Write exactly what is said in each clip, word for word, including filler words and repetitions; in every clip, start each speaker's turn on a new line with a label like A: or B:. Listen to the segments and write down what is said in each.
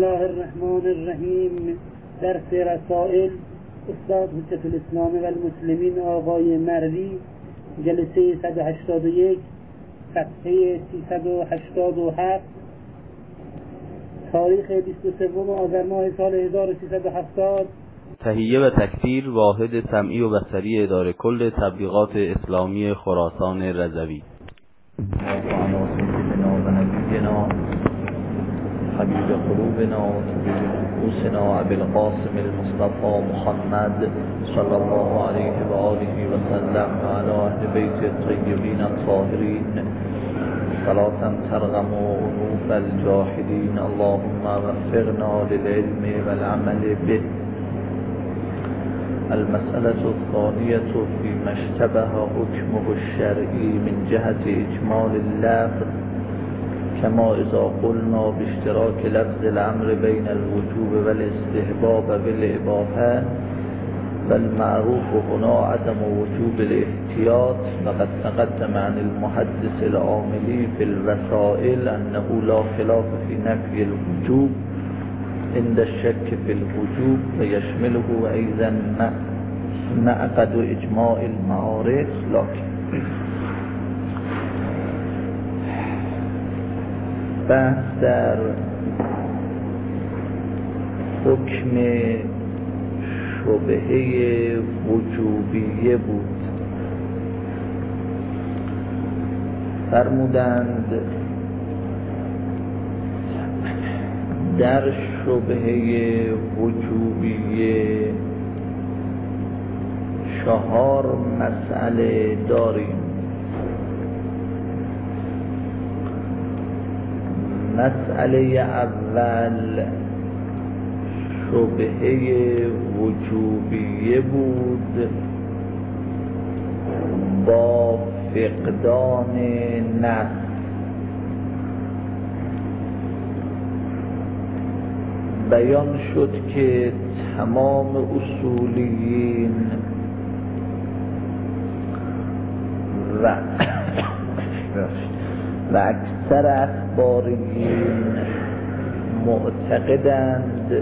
A: الله الرحمن الرحیم. درس رسائل استاد حجت الاسلام و المسلمین آقای مروی، جلسه صد و هشتاد و یک، صفحه سیصد و هشتاد و هفت، تاریخ بیست و سوم آذر ماه سال هزار و سیصد و هفتاد.
B: تهیه و تکثیر واحد سمعی و بصری اداره کل تبلیغات اسلامی خراسان رضوی.
C: حبیب قلوبنا و طبیب نفوسنا ابی القاسم المصطفى محمد صلی الله علیه و آله و سلم و علی اهل بیت الطیبین الطاهرین صلاة ترغم انوف الجاحدین. اللهم وفقنا للعلم والعمل به. المسألة الثانية فيما اشتبه حكمه الشرعي من جهة إجمال اللفظ، كما إذا قلنا باشتراك لفظ الأمر بين الوجوب والاستحباب بالإباحة، والمعروف هنا عدم وجوب الاحتياط. وقد تقدم عن المحدث العاملي في الوسائل أنه لا خلاف في نفي الوجوب عند الشك في الوجوب، ويشمله أيضا معقد إجماع المعارف. لكن بحث در حکم شبهه وجوبیه بود. فرمودند در شبهه وجوبیه چهار مسئله داریم. مسئله اول شبهه وجوبیه بود با فقدان نص. بیان شد که تمام اصولیین و و اکثر اخباریین معتقدند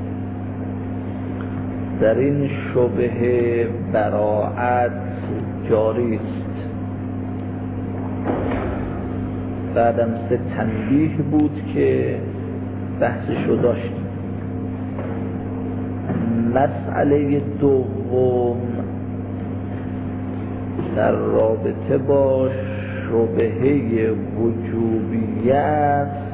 C: در این شبهه براءت جاری است. بعدم سه تنبیه بود که بحثشو داشتیم. مسئله دوم در رابطه با شبهه وجوبیه است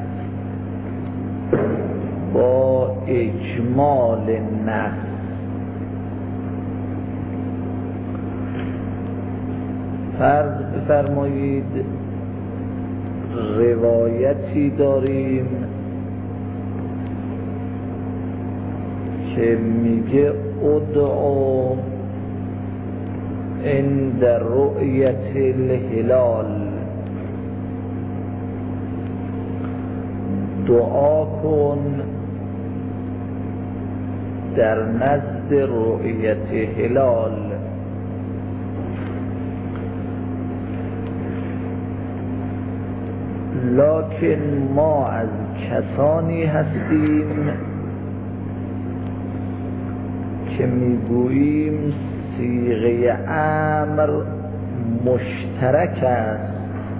C: با اجمال نص. فرض بفرمایید روایتی داریم که میگه ادعو عند رؤیت الهلال، دعا کن در نزد رؤیت هلال. لکن ما از کسانی هستیم که میگوییم صیغه امر مشترک است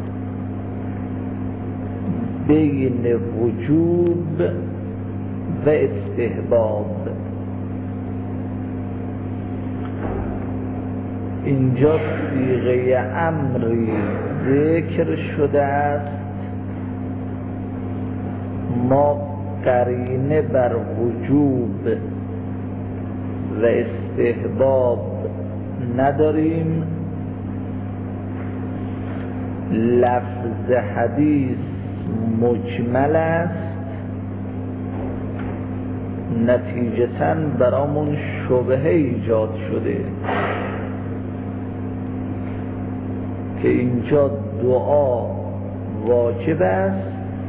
C: بین وجوب و استحباب. اینجا صیغه امری ذکر شده است، ما قرینه بر وجوب و استحباب نداریم. لفظ حدیث مجمل است، نتیجتاً برامون شبهه ایجاد شده که اینجا دعا واجب است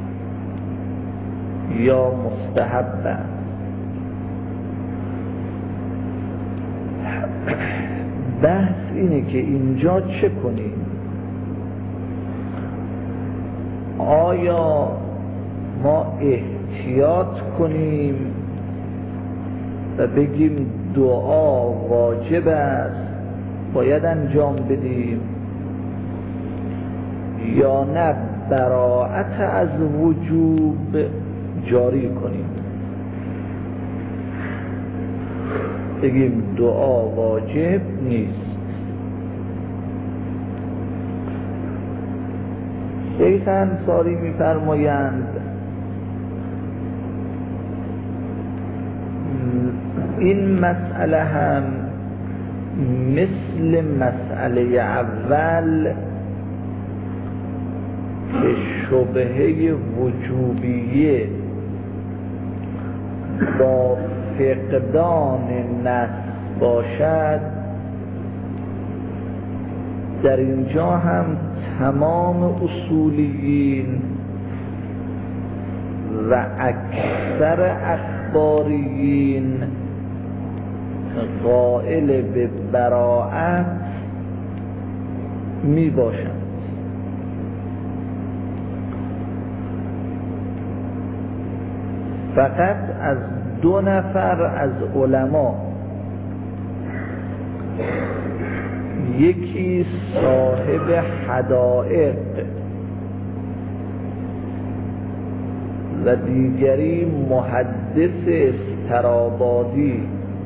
C: یا مستحب است. بحث اینه که اینجا چه کنیم؟ آیا ما احتیاط کنیم و بگیم دعا واجب است باید انجام بدیم، یا نه براءت از وجوب جاری کنیم، بگیم دعا واجب نیست. شیخ انصاری می‌فرمایند این مسئله هم مثل مسئله اول که شبهه وجوبیه با فقدان نص باشد، در اینجا هم تمام اصولیین و اکثر اخباریین قائل به براءت می باشند. فقط از دو نفر از علما، یکی صاحب حدائق و دیگری محدث استرابادی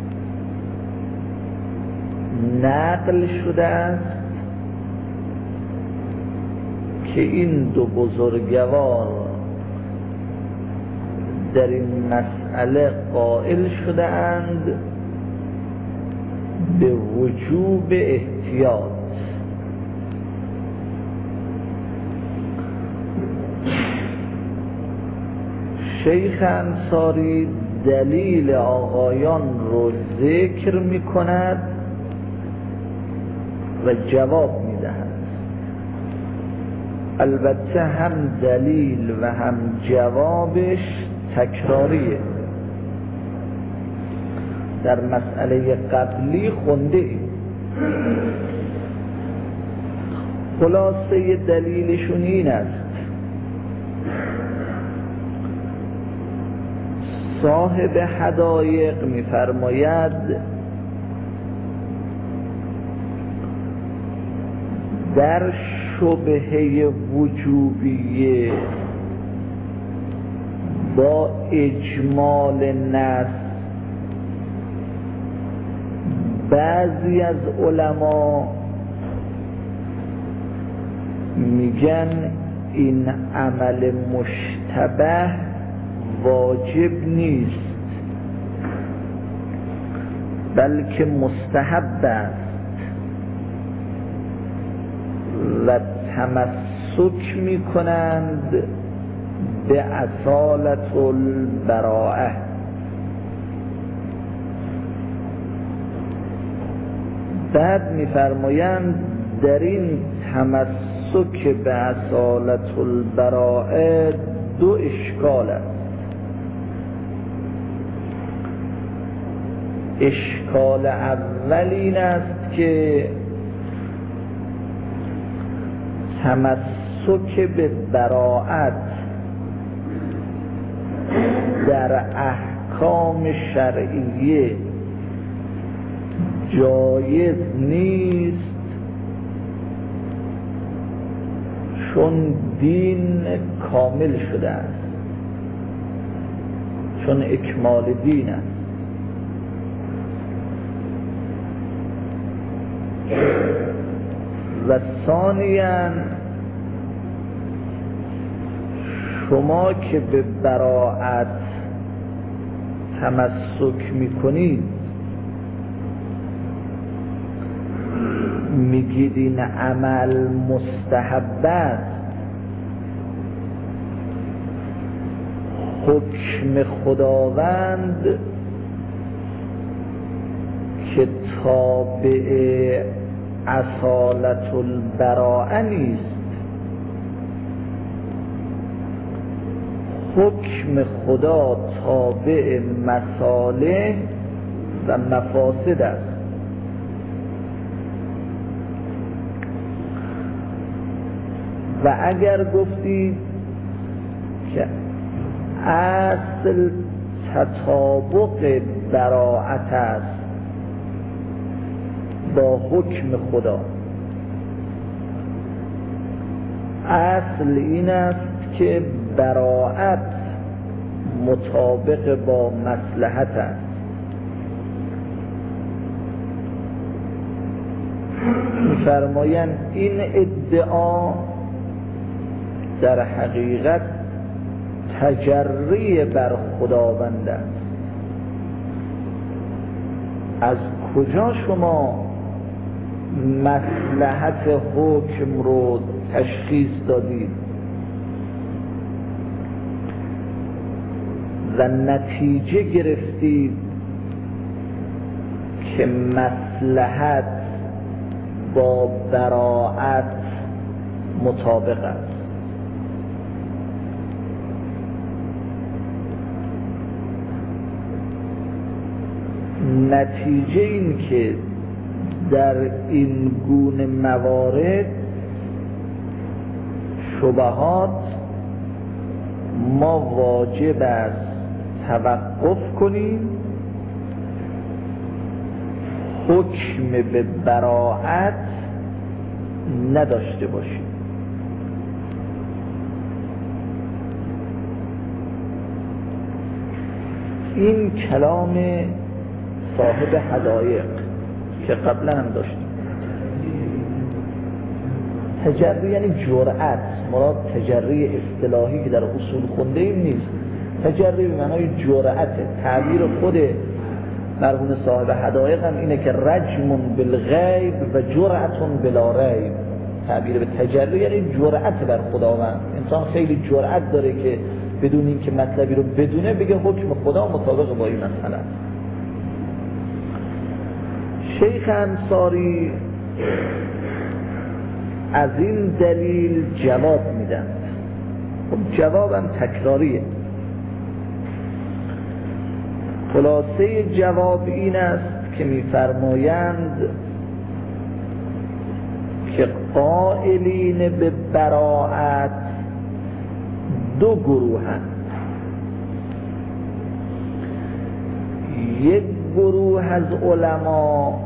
C: نقل شده است که این دو بزرگوار در این مسئله قائل شده اند به وجوب احتیاط. شیخ انصاری دلیل آقایان رو ذکر می کند و جواب می دهد. البته هم دلیل و هم جوابش تکراریه. در مسئله قبلی خونده ایم. خلاصه دلیلشون این است: صاحب حدایق می‌فرماید در شبهه وجوبیه با اجمال نص بعضی از علما میگن این عمل مشتبه واجب نیست بلکه مستحب است و تمسک میکنند به اصالت البراءه. بعد میفرمایند در این تمسک به اصالت البراءه دو اشکال است. اشکال اول این است که تمسک به براءت در احکام شرعیه جایز نیست، چون دین کامل شده است، چون اکمال دین است. و ثانیاً شما که به براءت تمسک میکنید میگید این عمل مستحب است، حکم خداوند که تابع اصالت البراءه نیست، حکم خدا تابع مصالح و مفاسد است. و اگر گفتید که اصل تطابق براءت است با حکم خدا. اصل این است که براءت مطابق با مصلحت است. می‌فرمایند این ادعا در حقیقت تجری بر خداوند است. از کجا شما مصلحت حکم رو تشخیص دادید و نتیجه گرفتید که مصلحت با براءت مطابق است؟ نتیجه این که در این گونه موارد شبهات ما واجب است توقف کنیم، حکم به براءت نداشته باشیم. این کلام صاحب حدایق که قبلا هم داشتیم. تجری یعنی جرأت، مراد تجری اصطلاحی که در اصول خونده ایم نیست. تجری به معنای جرأت. تعبیر خود مرحوم صاحب حدایق هم اینه که رجم بالغیب و جرأت بلا ریب. تعبیر به تجری یعنی جرأت بر خداوند. انسان خیلی جرأت داره که بدون این که مطلبی رو بدونه بگه حکم خدا مطابق با این مسئله. شیخ انصاری از این دلیل جواب میدن. خب جوابم تکراریه. خلاصه جواب این است که میفرمایند که قائلین به براءت دو گروهند. یک گروه از علما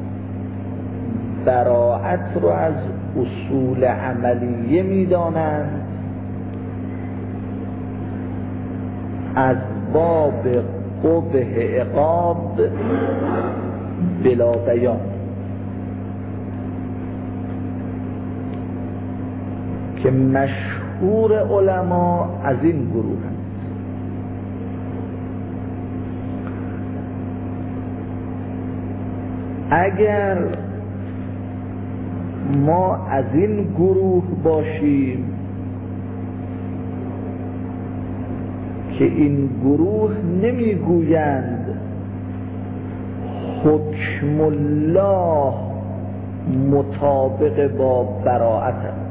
C: براءت رو از اصول عملیه میدانند، از باب قبح عقاب بلا بیان، که مشهور علما از این گروه هست. اگر ما از این گروه باشیم که این گروه نمیگویند حکم الله مطابق با براءت است،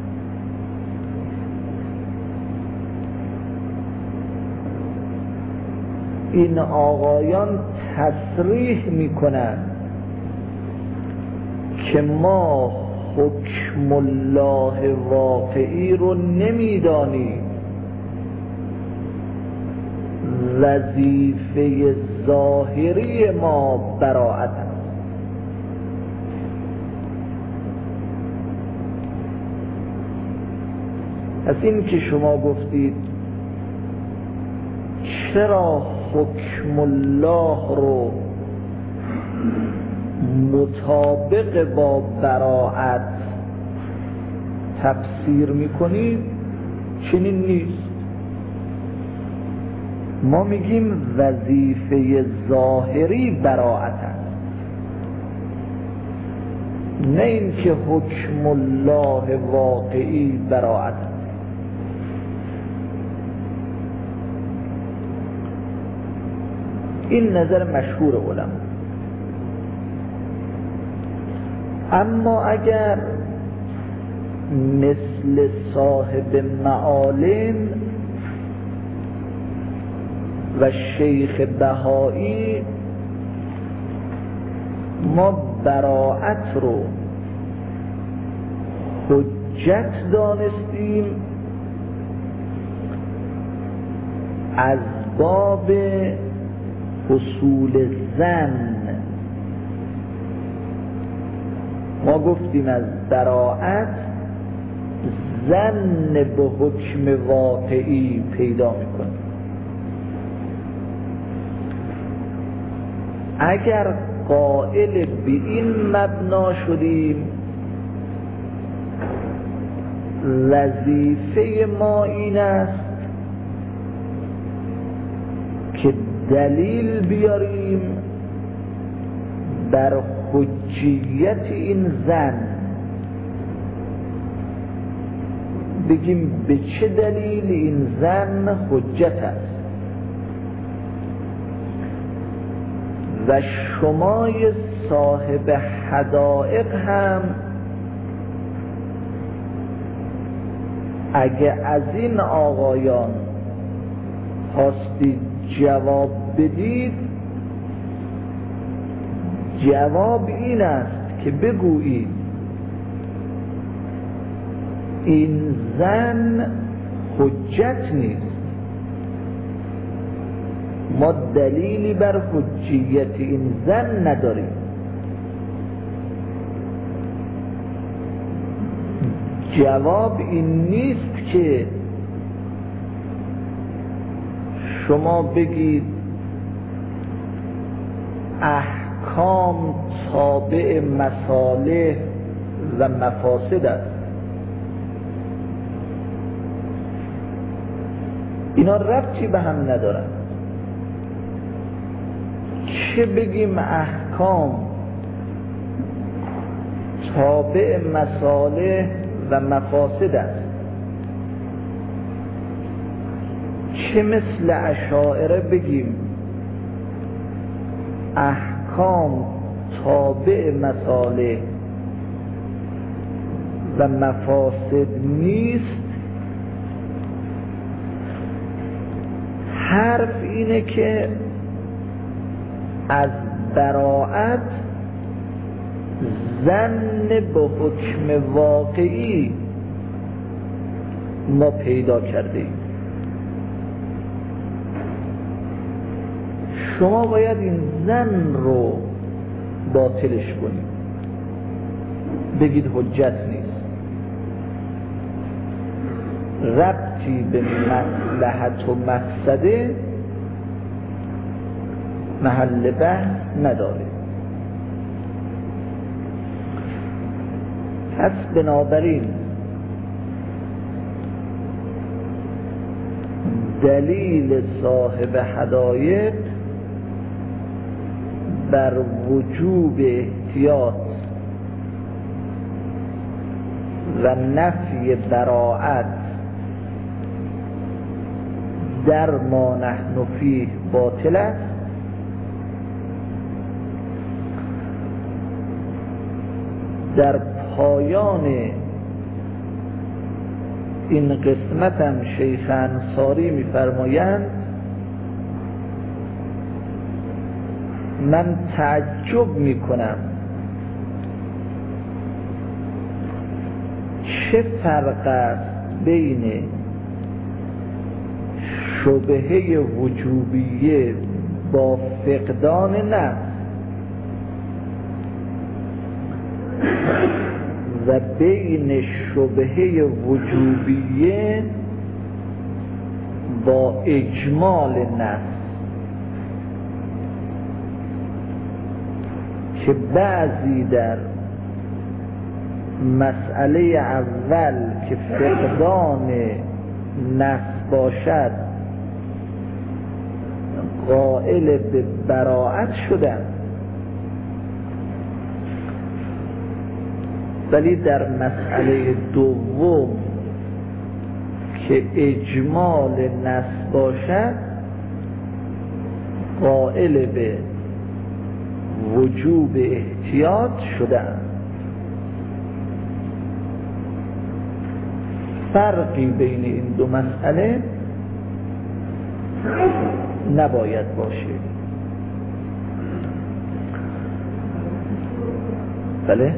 C: این آقایان تصریح میکنند که ما حکم الله واقعی رو نمیدانیم، وظیفه ظاهری ما براءت است. از این که شما گفتید چرا حکم الله رو مطابق با براءت تفسیر میکنید، چنین نیست. ما میگیم وظیفه ظاهری براءت است، نه این که حکم الله واقعی براءت است. این نظر مشهور علما. اما اگر مثل صاحب معالم و شیخ بهایی ما براءت رو حجت دانستیم، از باب حصول زن ما گفتیم از براءت زن به حکم واقعی پیدا میکنیم. اگر قائل به این مبنا شدیم وظیفه ما این است که دلیل بیاریم بر حجیت این زن، بگیم به چه دلیل این زن حجت است و شمای صاحب حدائق هم اگه از این آقایان خواستید جواب بدید، جواب این است که بگویید این زن حجت نیست، ما دلیلی بر حجیت این زن نداریم. جواب این نیست که شما بگید احکام تابع مصالح و مفاسد است. اینا ربطی به هم ندارن. چه بگیم احکام تابع مصالح و مفاسد است، چه مثل اشاعره بگیم احکام تابع مصالح و مفاسد نیست. حرف اینه که از براءت ظن به حکم واقعی ما پیدا کرده ایم. شما باید این ظن رو باطلش کنید، بگید حجت نیست، ربطی به مصلحت و مفسده محل بحث نداره. پس بنابراین دلیل صاحب حدایق بر وجوب احتیاط و نفی براءت در ما نحن فیه باطل است. در پایان این قسمت هم شیخ انصاری می‌فرمایند من تعجب میکنم چه فرق است بین شبهه وجوبیه با فقدان نفس و بین شبهه وجوبیه با اجمال نفس، که بعضی در مسئله اول که فقدان نفس باشد قائل به براءت شدن، ولی در مسئله دوم که اجمال نفس باشد قائل به وجوب احتیاط شدن. فرقی بین این دو مسئله نباید باشه. بله؟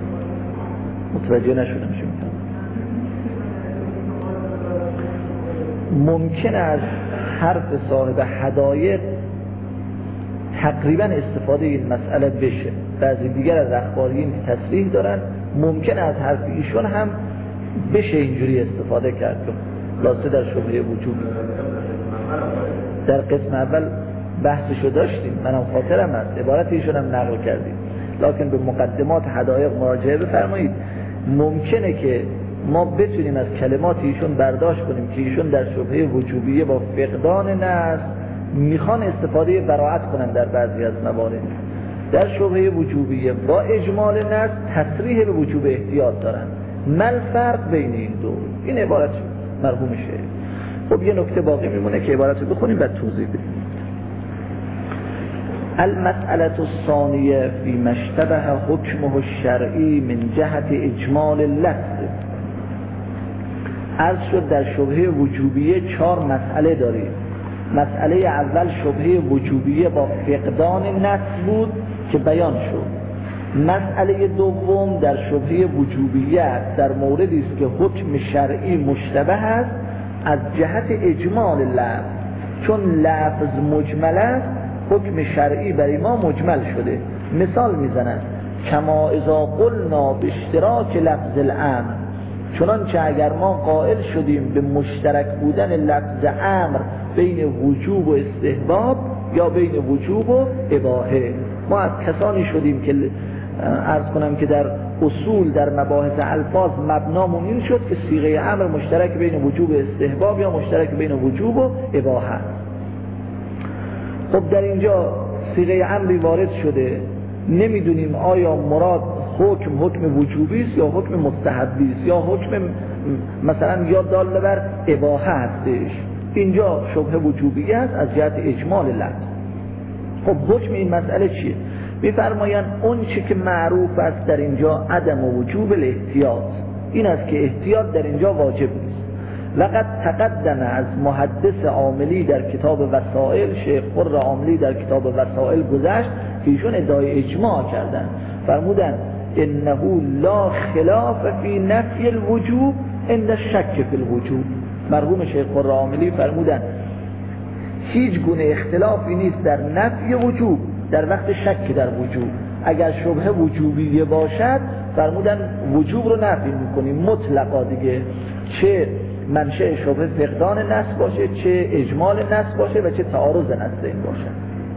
C: متوجه نشدم چی میگم. ممکن است حرف صاحب حدایق تقریبا استفاده این مسئله بشه. بعضی دیگر از اخباریین که تصریح دارن ممکن است حرف ایشون هم بشه اینجوری استفاده کرد. خلاصه در شبهه وجود در قسم اول بحثشو داشتیم، منم خاطرم هست، عبارت ایشون هم نقل کردیم، لکن به مقدمات حدایق مراجعه بفرمایید. ممکنه که ما بتونیم از کلمات ایشون برداشت کنیم که ایشون در شبهه وجوبیه با فقدان نص میخوان استفاده براعت کنن در بعضی از موارد. در شبهه وجوبیه با اجمال نص تصریح به وجوب احتیاط دارن. مل فرق بین این دو؟ این عبارت مرحوم شیخ. خب یه نکته باقی میمونه که عبارت رو بخونیم بعد توضیح بدیم. المسألة الثانية فيما اشتبه حكمه الشرعي من جهة اجمال اللفظ. عرض شد در شبهه وجوبیه چهار مسئله داریم. مسئله اول شبهه وجوبیه با فقدان نص بود که بیان شد. مسئله دوم در شبهه وجوبیه در موردی است که حکم شرعی مشتبه است از جهت اجمال لفظ، چون لفظ مجمل است حکم شرعی برای ما مجمل شده. مثال میزنند کما اذا قلنا به اشتراک لفظ الامر، چنانچه اگر ما قائل شدیم به مشترک بودن لفظ امر بین وجوب و استحباب یا بین وجوب و اباحه. ما از کسانی شدیم که عرض کنم که در اصول در مباحث الفاظ مبنامون این شد که صیغه امر مشترک بین وجوب و استحباب یا مشترک بین وجوب و اباحه. خب در اینجا صیغه امری وارد شده، نمیدونیم آیا مراد حکم حکم وجوبی است یا حکم مستحبی است یا حکم مثلا یا دال بر اباحه هستش. اینجا شبهه وجوبی است از جهت اجمال لفظ. خب حکم این مسئله چیه؟ میفرمایند اون چی که معروف است در اینجا عدم وجوب الاحتیاط، این است که احتیاط در اینجا واجب نیست. لقد تقدم از محدث عاملی در کتاب وسائل، شیخ قر عاملی در کتاب وسائل گذشت که ایشون ادعای اجماع کردن، فرمودن انه لا خلاف فی نفی الوجوب عند الشک فی الوجوب. مرحوم شیخ قر عاملی فرمودن هیچ گونه اختلافی نیست در نفی وجوب در وقت شک در وجوب. اگر شبهه وجوبیه باشد فرمودن وجوب رو نفی میکنیم مطلقا دیگه، چه منشأ شبهه فقدان نص باشه، چه اجمال نص باشه و چه تعارض نصین باشه.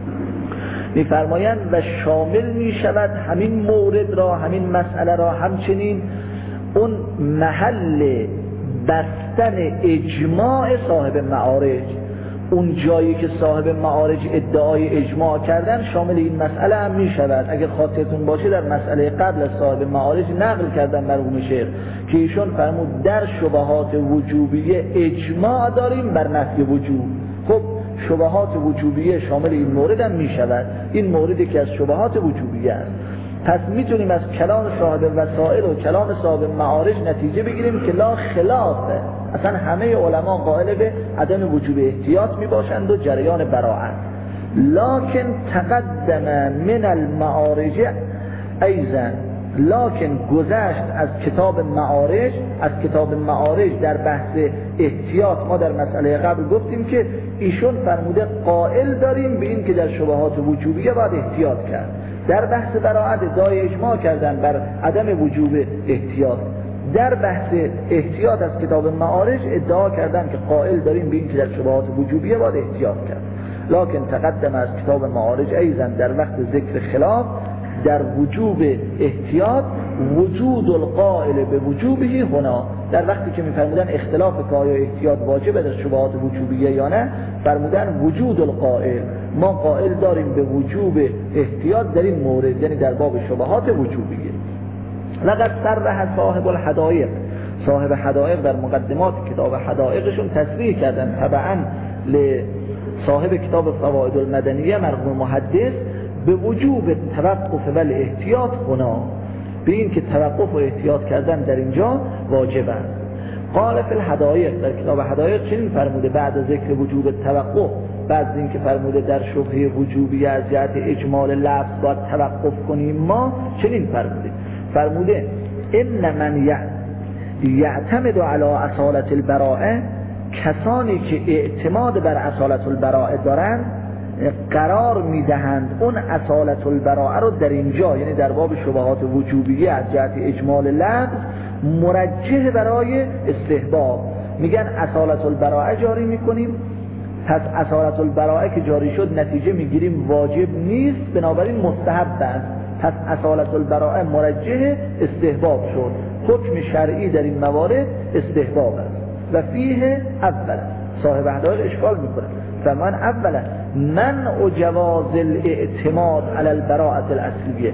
C: میفرمایند و شامل میشود همین مورد را، همین مسئله را، همچنین اون محل بستن اجماع صاحب معارج، اون جایی که صاحب معارج ادعای اجماع کردن شامل این مسئله هم می شود. اگر خاطرتون باشه در مسئله قبل از صاحب معارج نقل کردن مرحوم شیخ که ایشون فرمود در شبهات وجوبیه اجماع داریم بر نفی وجوب. خب شبهات وجوبیه شامل این مورد هم می شود، این موردی که از شبهات وجوبیه است. پس میتونیم از کلام صاحب وسائل و کلام صاحب معارج نتیجه بگیریم که لا خلافه، اصلا همه علما قائل به عدم وجوب احتیاط می باشند و جریان براعت. لکن تقدم من المعارج ایضا، لکن گذشت از کتاب معارج، از کتاب معارج در بحث احتیاط ما در مسئله قبل گفتیم که ایشون فرموده قائل داریم به این که در شبهات وجوبیه باید احتیاط کرد. در بحث براعت ادعای اجماع کردن بر عدم وجوب احتیاط. در بحث احتیاط از کتاب معارج ادعا کردن که قائل داریم به این که در شبهات وجوبیه باید احتیاط کرد. لکن تقدم از کتاب معارج ایضا در وقت ذکر خلاف در وجوب احتیاط وجود القائل به وجوبه هنا، در وقتی که میفرمودن اختلاف که آیا احتیاط واجبه در شبهات وجوبیه یا نه، فرمودن وجود القائل، ما قائل داریم به وجوب احتیاط در این مورد، یعنی در باب شبهات وجوبیه. لقد صرح صاحب الحدائق، صاحب حدائق در مقدمات کتاب حدائقشون تصریح کردن تبعا لصاحب کتاب فوائد المدنیه مرحوم محدث به وجوب توقف و احتیاط هنا، به این که توقف و احتیاط کردن در اینجا واجب است. قال فی الحدائق، در کتاب حدائق چنین فرموده بعد از ذکر وجوب توقف، بعد از اینکه فرموده در شبهه وجوبی از جهت اجمال لفظ باید توقف کنیم، ما چنین فرموده فرموده ان من یعتمد علی اصالت البراءه کسانی که اعتماد بر اصالت البراءه دارند قرار میدهند اون اصالت البراءه رو در اینجا، یعنی در باب شبهات وجوبیه از جهت اجمال لفظ، مرجح برای استحباب. میگن اصالت البراءه جاری میکنیم، پس اصالت البراءه که جاری شد نتیجه میگیریم واجب نیست، بنابراین مستحب است. پس اصالت البراءه مرجح استحباب شد. حکم شرعی در این موارد استحباب است. و فیه اولا صاحب حدائق اشکال میکنه، فمن اولا منع جواز الاعتماد علی البراءة الاصلیه.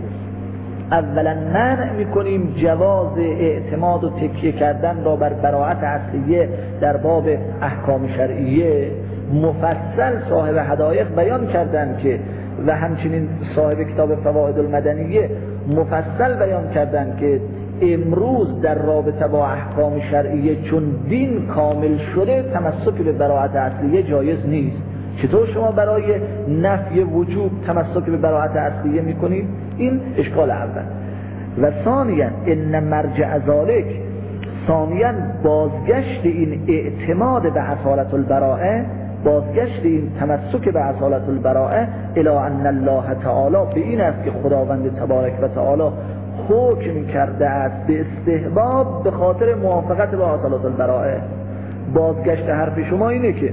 C: اولا منع میکنیم جواز اعتماد و تکیه کردن را بر براءت اصلیه در باب احکام شرعیه. مفصل صاحب حدائق بیان کردن که و همچنین صاحب کتاب فوائد المدنیه مفصل بیان کردن که امروز در رابطه با احکام شرعیه چون دین کامل شده تمسک به براءت اصلیه جایز نیست. چطور شما برای نفی وجوب تمسک به براءت اصلیه میکنید؟ این اشکال اول. و ثانیا ان مرجع ذالک، ثانیا بازگشت این اعتماد به اصالت البراءه، بازگشت این تمسک به اصالت البراءه الی ان الله تعالی، به این است که خداوند تبارک و تعالی حکم کرده است به استحباب به خاطر موافقت با اصالت البراءه. بازگشت حرف شما اینه که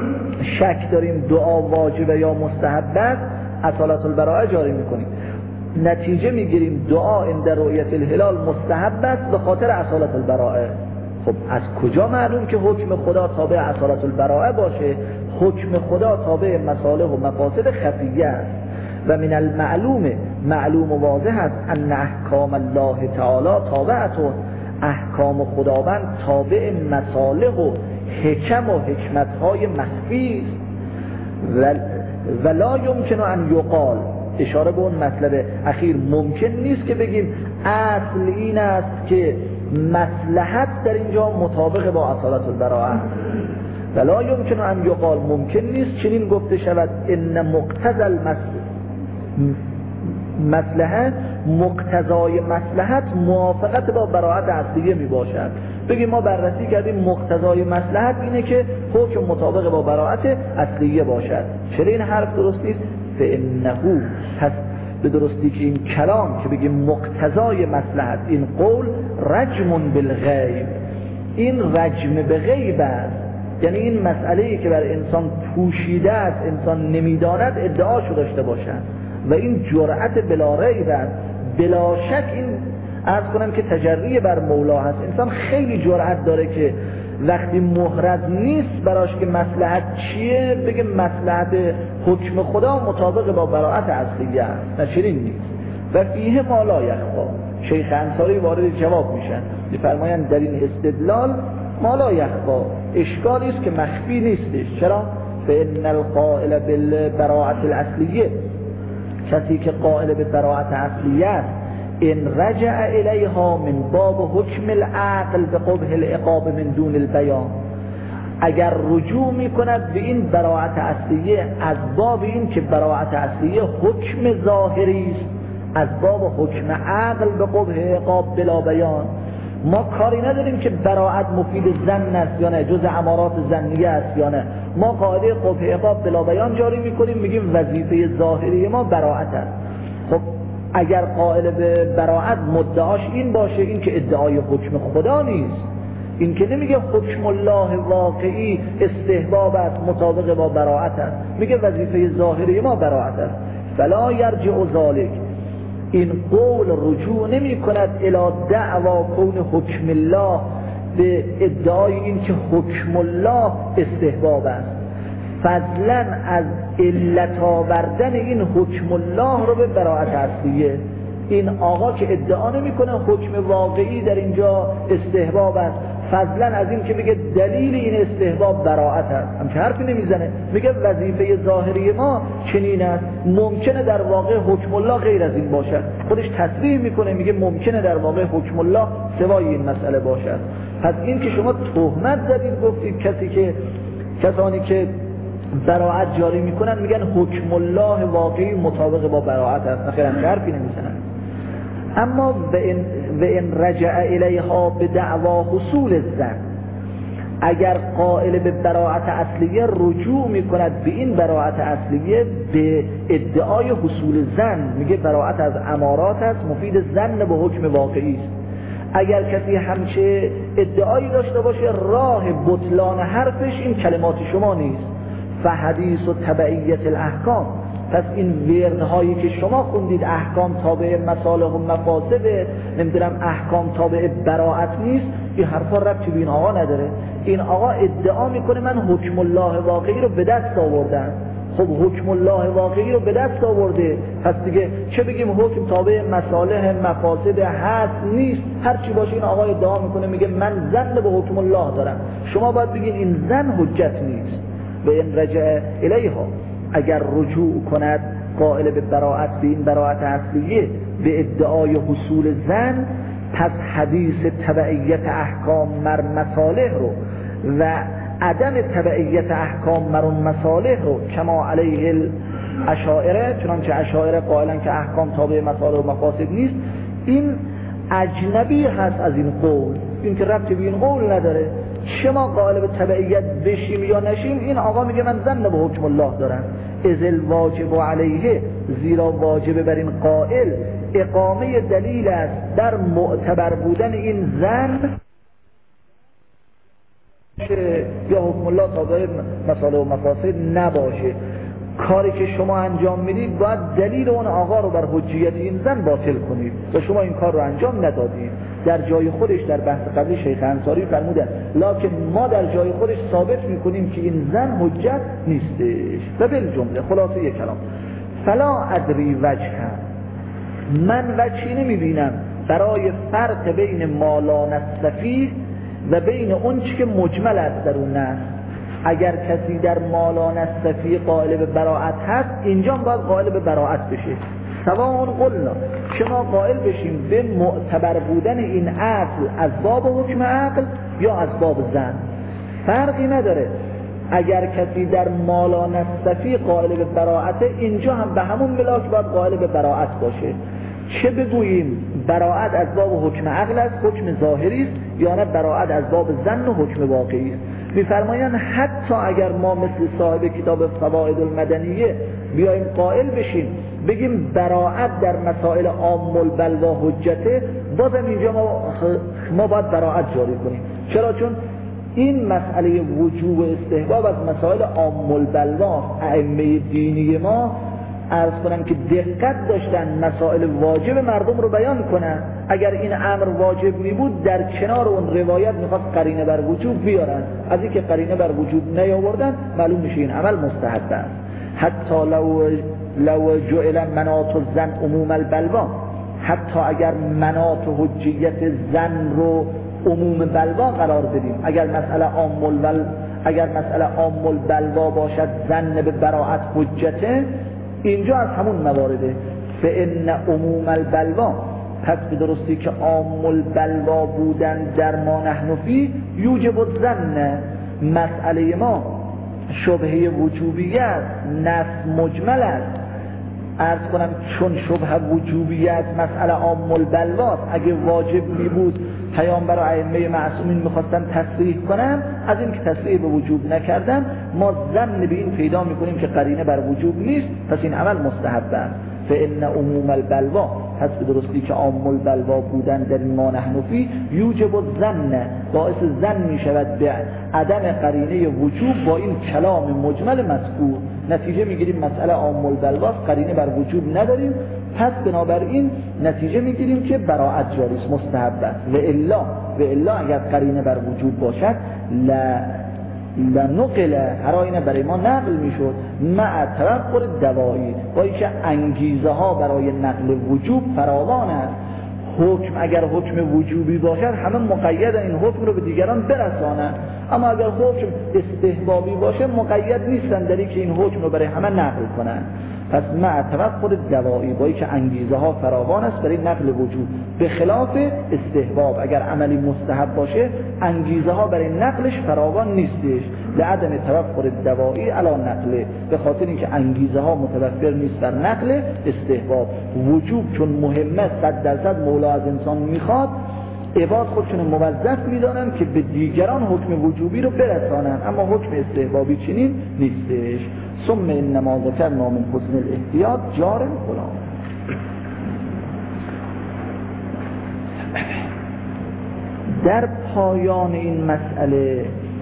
C: شک داریم دعا واجبه یا مستحب است، اصالت البراءه جاری میکنیم، نتیجه میگیریم دعا عند رؤیت الهلال مستحب است به خاطر اصالت البراءه. خب از کجا معلوم که حکم خدا تابع اصالت البراءه باشه؟ حکم خدا تابع مصالح و مفاسد خفیه است. و من المعلوم، معلوم و واضح است ان احکام الله تعالی تابعتون، احکام خداوند تابع مصالح و حکم و حکمت‌های مخفی است. و لا یمکن ان یقال، اشاره به اون مطلب اخیر، ممکن نیست که بگیم اصل این است که مصلحت در اینجا مطابق با اصالت البراءه. ولا یمکن ان یقال، ممکن نیست چنین گفته شود ان مقتضى المصلحت، مصلحت مقتضای مصلحت موافقت با براءت اصلیه می باشد. بگیم ما بررسی کردیم مقتضای مصلحت اینه که حکم مطابق با براءت اصلیه باشد. چرا این حرف درست نیست؟ فانه، پس به درستی که این کلام که بگیم مقتضای مصلحت، این قول رجم بالغیب، این رجم به غیب است. یعنی این مسئله‌ای که بر انسان پوشیده است، انسان نمیداند ادعاشو داشته باشد و این جرأت بلا ریب است. بلا شک این عرض کنم که تجری بر مولا هست. انسان خیلی جرأت داره که وقتی محرز نیست براش که مصلحت چیه بگه مصلحت حکم خدا مطابق با براءت اصلیه است. نه چنین نیست. و فیه ما لا یخفا، شیخ انصاری وارد جواب میشن، میفرمایند در این استدلال ما لا یخفا، اشکالی است که مخفی نیستش. چرا؟ فان القائل بالبراءت الاصلیه، کسی که قائل به براءت اصلیه است، ان رجع الیها من باب حکم العقل به قبح العقاب من دون البیان، اگر رجوع میکند به این براءت اصلیه از باب این که براءت اصلیه حکم ظاهری است، از باب حکم عقل به قبح عقاب بلا بیان، ما کاری نداریم که براءت مفید ظن است یا نه، جز امارات ظنیه است یا نه، ما قاعده قبح عقاب بلا بیان جاری میکنیم، میگیم وظیفه ظاهری ما براءت است. خب اگر قائل به براءت مدعاش این باشه، این که ادعای حکم خدا نیست، این که نمیگه حکم الله واقعی استحباب است مطابق با براءت است، میگه وظیفه ظاهری ما براءت است. فلا یرجع ذلک، این قول رجوع نمی کند الی دعوا کون حکم الله، به ادعای این که حکم الله استحباب است، فضلا از علت آوردن این حکم الله رو به براءت اصلیه. این آقا که ادعا نمی کنه حکم واقعی در اینجا استحباب است، فضلا از این که بگه دلیل این استحباب براءت است، همچه حرفی نمیزنه، میگه وظیفه ظاهری ما چنین است، ممکنه در واقع حکم الله غیر از این باشد. خودش تصریح میکنه، میگه ممکنه در واقع حکم الله سوای این مسئله باشد. پس این که شما تهمت زدید گفتید کسی که کسانی که براءت جاری میکنن میگن حکم الله واقعی مطابق با براءت است، خیلی همچه حرفی نمیزنن. اما و ان رجع الیها به دعوا حصول الظن، اگر قائل به براءت اصلیه رجوع میکند به این براءت اصلیه به ادعای حصول ظن، میگه براءت از امارات است، مفید ظن به حکم واقعی است. اگر کسی همچه ادعایی داشته باشه راه بطلان حرفش این کلمات شما نیست. فحدیث و تبعیت الاحکام، پس این وردهایی که شما خوندید احکام تابع مصالح و مفاسد، نمیدونم احکام تابع براءت نیست، این حرفا ربطی به این آقا نداره. این آقا ادعا میکنه من حکم الله واقعی رو به دست آوردم. خب حکم الله واقعی رو به دست آورده، پس دیگه چه بگیم حکم تابع مصالح مفاسد هست نیست، هر چی باشه این آقا ادعا میکنه میگه من ظن به حکم الله دارم. شما باید بگین این ظن حجت نیست. و این رجع الیها، اگر رجوع کند قائل به براءت به این براءت اصلیه به ادعای حصول ظن، پس حدیث تبعیت احکام مر مصالح رو و عدم تبعیت احکام مر مصالح رو کما علیه الاشاعره، چنانچه اشاعره قائلن که احکام تابع مصالح و مفاسد نیست، این اجنبی هست از این قول، این که ربطی به این قول نداره. شما قائل به تبعیت بشیم یا نشیم، این آقا میگه من ظن به حکم الله دارم. اذ الواجب علیه، زیرا واجب بر این قائل اقامه دلیل است در معتبر بودن این ظن یا حکم الله تابع مصالح و مفاسد نباشه. کاری که شما انجام میدید باید دلیل اون آقا رو بر حجیت این ظن باطل کنید و شما این کار رو انجام ندادید. در جای خودش در بحث قبلی شیخ انصاری فرمودن لکن ما در جای خودش ثابت میکنیم که این ظن حجت نیستش. و بالجمله خلاصه یک کلام، فلا ادری وجها، من وجهی نمیبینم برای فرق بین ما لا نستفیه و بین اون چی که مجمل است در اون نص. اگر کسی در ما لا نستفیه قائل به براءت هست، اینجا باید قائل به براءت بشه. سواء قلنا، شما قائل بشیم به معتبر بودن این عقل از باب حکم عقل یا از باب ظن، فرقی نداره. اگر کسی در ما لا نستفیه قائل به براءت، اینجا هم به همون ملاک باید قائل به براءت باشه. چه بگوییم براءت از باب حکم عقل است، حکم ظاهری است، یا نه براءت از باب ظن و حکم واقعی است. می‌فرمایند حتی اگر ما مثل صاحب کتاب فوائد المدنیه بیایم قائل بشیم بگیم براءت در مسائل عام البلوا حجته، بازم اینجا ما ما باید براءت جاری کنیم. چرا؟ چون این مسئله وجوب استحباب از مسائل عام البلوا ائمه دینی ما عرض کنم که دقت داشتن مسائل واجب مردم رو بیان کنن. اگر این امر واجب می بود در کنار اون روایت میخواست قرینه بر وجوب بیارن، از اینکه قرینه بر وجوب نیاوردن معلوم میشه این عمل مستحب است. حتی لو لو جعل مناط الظن عموم البلوا، حتی اگر مناط حجیت ظن رو عموم بلوا قرار بدیم، اگر مسئله عام البل اگر مسئله عام البلوا باشد ظن به براءت حجته، اینجا از همون موارده. فإن عموم البلوا، پس به درستی که عام البلوا بودن در ما نحن فی یوجب الظن، مسئله ما شبهه وجوبیت نص مجمل است. عرض کنم چون شبهه وجوبیت مسئله عام البلواست، اگه واجب می بود پیامبر و ائمه معصومین میخواستن تصریح کنن، از این که تصریح به وجوب نکردن ما ظن به این پیدا میکنیم که قرینه بر وجوب نیست، پس این عمل مستحب است. فإن عموم البلوا، پس به درستی که عام البلوا بودن در ما نحن فی یوجب الظن، باعث ظن میشود به عدم قرینه وجوب با این کلام مجمل مذکور. نتیجه میگیریم مسئله عام البلوا قرینه بر وجوب نداریم، پس بنابراین نتیجه میگیریم که براءت جاری است، مستحب است. و الا و الا اگر قرینه بر وجوب باشد لا لنقل، هر آینه برای ما نقل میشد مع توقر دوایی، با اینکه انگیزه ها برای نقل وجوب فراوان است. حکم اگر حکم وجوبی باشد همه مقید این حکم رو به دیگران برسانند، اما اگر حکم استحبابی باشه مقید نیستن در اینکه این حکم رو برای همه نقل کنند. پس مع توقر دوایی، با اینکه انگیزه ها فراوان است برای نقل وجوب، به خلاف استحباب اگر عملی مستحب باشه انگیزه ها برای نقلش فراوان نیستش، لعدم توقر دوایی علی نقله، به خاطر اینکه انگیزه ها متوفر نیست بر نقل استحباب. وجوب چون مهمه صد درصد مولا از انسان میخواد، عباد خودشون موظف میدانن که به دیگران حکم وجوبی رو برسانن، اما حکم استحبابی چنین نیستش. ثم انما ذکرنا من حسن الاحتیاط جار فلان. در پایان این مسئله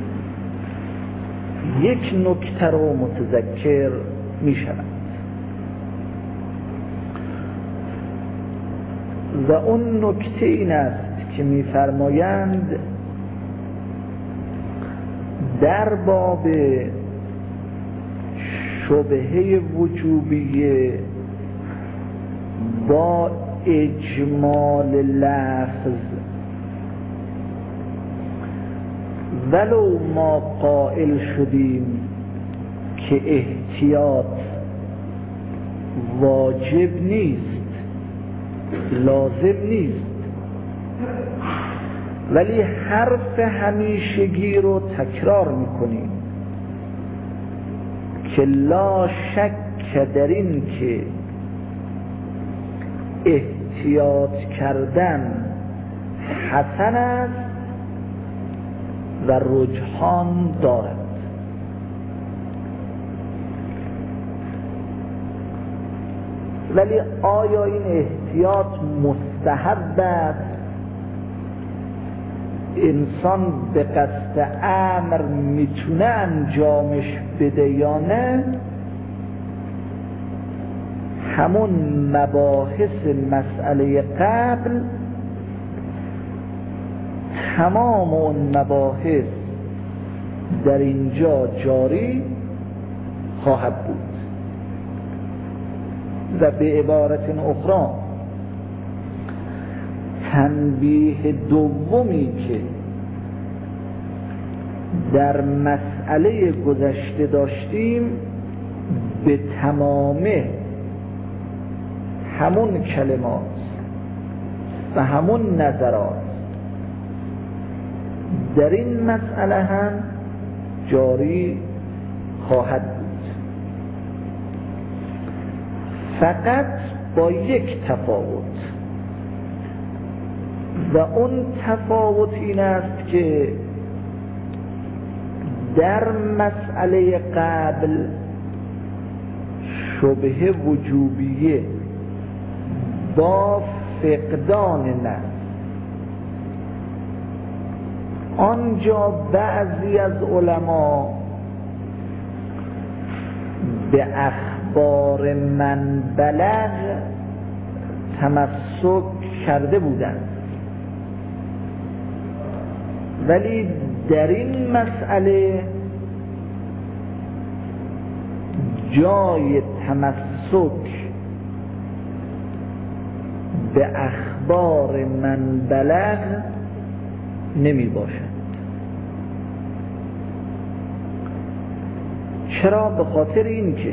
C: یک نکته رو متذکر می شود و اون نکته این است که می فرمایند در باب شبهه وجوبیه با اجمال لفظ ولو ما قائل شدیم که احتیاط واجب نیست، لازم نیست، ولی حرف همیشگی رو تکرار میکنیم که لا شک در این که احتیاط کردن حسن است و رجحان دارد. ولی آیا این احتیاط مستحب است؟ انسان به قصد امر میتونه انجامش بده یا نه؟ همون مباحث مسئله قبل، تمام اون مباحث در اینجا جاری خواهد بود. و به عبارت اخرى تنبیه دومی که در مسئله گذشته داشتیم به تمامه همون کلمات و همون نظرات در این مسئله هم جاری خواهد بود، فقط با یک تفاوت، و اون تفاوت این است که در مسئله قبل شبهه وجوبیه با فقدان نه، آنجا بعضی از علما به اخبار من بلغ تمسک کرده بودند، ولی در این مسئله جای تمسک به اخبار من بلغ نمی باشد. چرا؟ به خاطر این که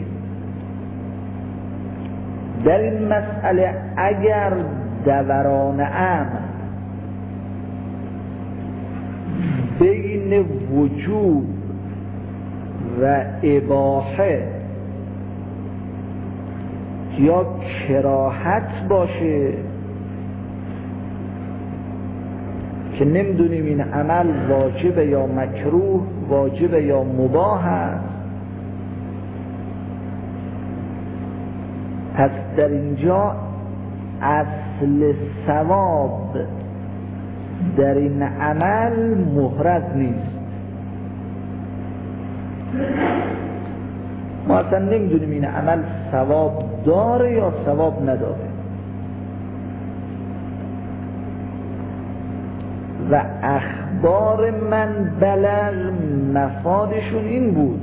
C: در این مسئله اگر دوران امر بین وجوب و اباحه یا کراهت باشه که نمیدونیم این عمل واجب یا مکروه، واجب یا مباح است، پس در اینجا اصل ثواب در این عمل محرز نیست. ما اصلا نمیدونیم این عمل ثواب داره یا ثواب نداره، و اخبار من بلغ مفادشون این بود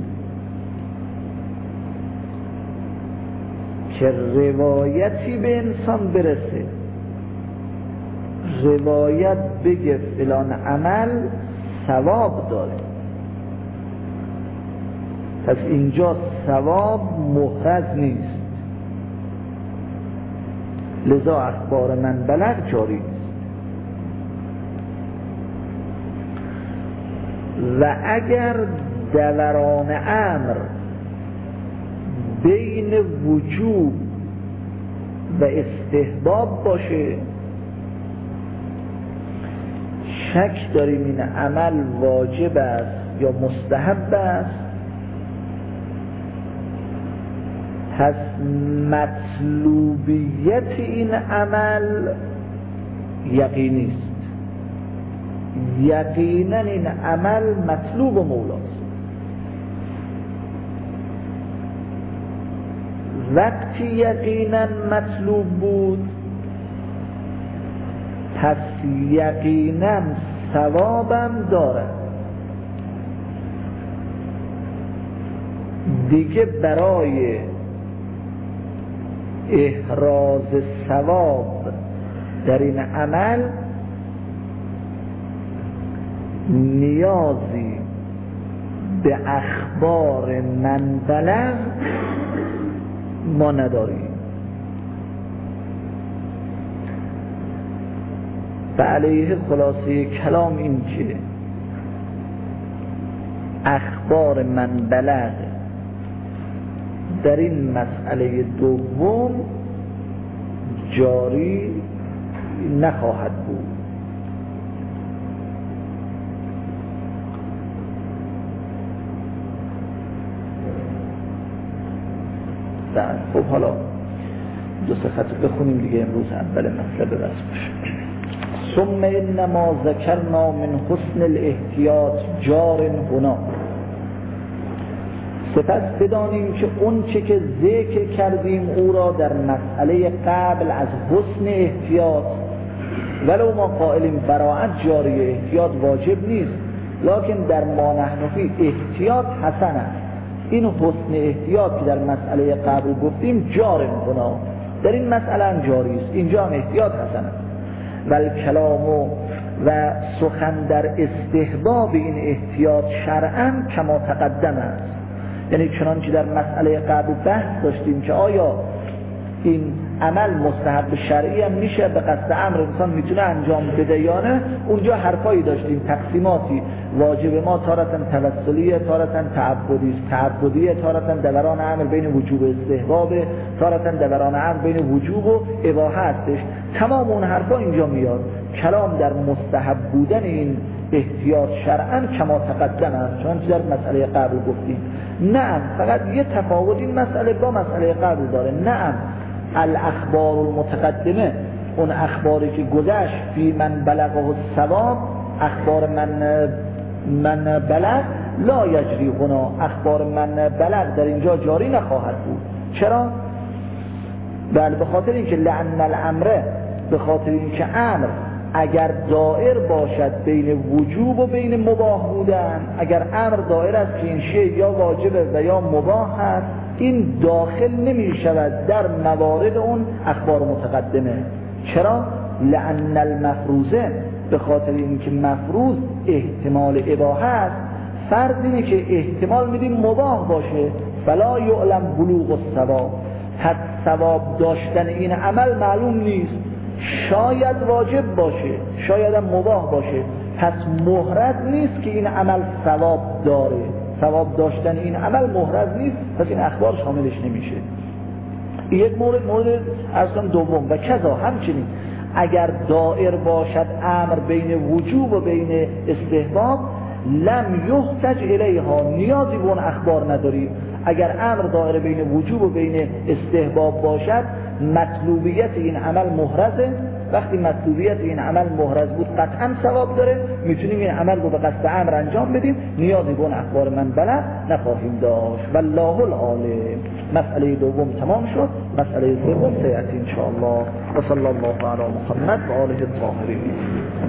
C: که روایتی به انسان برسه، روایت بگه فلان عمل ثواب داره، پس اینجا ثواب محرز نیست، لذا اخبار من بلغ جاری نیست. و اگر دوران امر بین وجوب و استحباب باشه شک داریم این عمل واجب است یا مستحب است، پس مطلوبیت این عمل یقینی است. یقینا این عمل مطلوب و مولاست. وقتی یقینا مطلوب بود پس یقینا ثوابم دارد. دیگه برای احراز ثواب در این عمل نیازی به اخبار من بلغ ما نداریم. و علیه خلاصه کلام این که اخبار من بلغ در این مسئله دوم جاری نخواهد بود. خب حالا دو سه خط بخونیم دیگه امروز اول مطلب رسم بشه. ثم انما ذکرنا من حسن الاحتیاط جار هنا. سپس بدانیم که اون چه که ذکر کردیم او را در مسئله قبل از حسن احتیاط، ولو ما قائلیم براعت جاری احتیاط واجب نیست، لکن در ما نحن فی احتیاط حسن است. این حسن احتیاط که در مسئله قبل گفتیم جار هنا، در این مسئله هم جاری است، اینجا هم احتیاط حسن است. ول کلام و سخن در استحباب این احتیاط شرعاً کما تقدم است. یعنی چنانچه در مسئله قبل بحث داشتیم که آیا این عمل مستحب شرعی هم میشه به قصد امر انسان میتونه انجام بده یا نه، اونجا حرفایی داشتیم، تقسیماتی. واجب ما تارتاً توسلیه، تارتاً تعبدی است، تعبدیه تارتاً دوران امر بین وجوب و استحباب، تارتاً دوران امر بین وجوب و اباحه هستش. تمام اون حرفا اینجا میاد. کلام در مستحب بودن این احتیاط شرعاً کما تقدم است، چون در مسئله قبل گفتیم. نعم، فقط یه تفاوت این مسئله با مسئله قبل داره. نعم الاخبار المتقدمه، اون اخباری که گذشت، فی من بلغه الثواب، اخبار من من بلغ لا یجری هنا، اخبار من بلغ در اینجا جاری نخواهد بود. چرا؟ بله به خاطر اینکه لعن الامر، به خاطر اینکه امر اگر دائر باشد بین وجوب و بین مباح بودن، اگر امر دائر است که این شیء یا واجبه و یا مباح است، این داخل نمی شود در موارد اون اخبار متقدمه. چرا؟ لأن المفروضه، به خاطر اینکه مفروض احتمال اباحه است، فرض اینه که احتمال میدیم مباح باشه، فلا یعلم بلوغ الثواب، پس ثواب داشتن این عمل معلوم نیست. شاید واجب باشه، شاید هم مباح باشه، پس محرز نیست که این عمل ثواب داره. ثواب داشتن این عمل محرز نیست، پس این اخبار شاملش نمیشه. یک مورد مورد اصلا دوم و کذا همچنین اگر دائر باشد امر بین وجوب و بین استحباب، لم یحتج الیها، نیازی به اون اخبار نداری. اگر امر دائر بین وجوب و بین استحباب باشد، مطلوبیت این عمل محرزه. وقتی مطلوبیت این عمل محرز بود قطعا ثواب داره، میتونیم این عمل رو به قصد امر انجام بدیم، نیازی به اون اخبار من بلغ نخواهیم داشت. والله العالم. مسئله دوم تمام شد، مسئله سوم سیأتی ان شاء الله. و صلی الله علی محمد و آله الطاهرین.